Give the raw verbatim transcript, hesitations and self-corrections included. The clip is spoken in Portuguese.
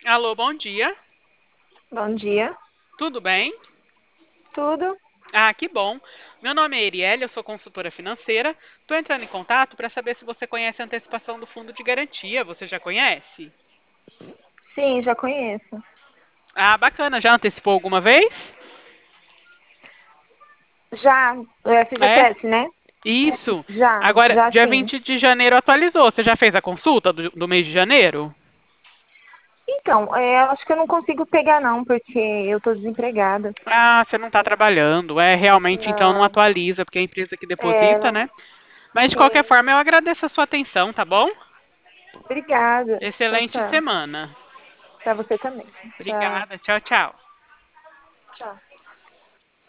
Alô, bom dia. Bom dia. Tudo bem? Tudo? Ah, que bom. Meu nome é Erielle, eu sou consultora financeira. Estou entrando em contato para saber se você conhece a antecipação do fundo de garantia. Você já conhece? Sim, já conheço. Ah, bacana. Já antecipou alguma vez? Já, o É? F G T S, né? Isso. Já, Agora, já dia sim. vinte de janeiro atualizou. Você já fez a consulta do, do mês de janeiro? Então, é, eu acho que eu não consigo pegar não, porque eu tô desempregada. Ah, você não está trabalhando. É, realmente, então não Não, atualiza, porque é a empresa que é, deposita, não, né? Mas de qualquer sim. forma, eu agradeço a sua atenção, tá bom? Obrigada. Tchau, Excelente tchau. semana. Pra você também. Tchau. Obrigada. Tchau, tchau. Tchau.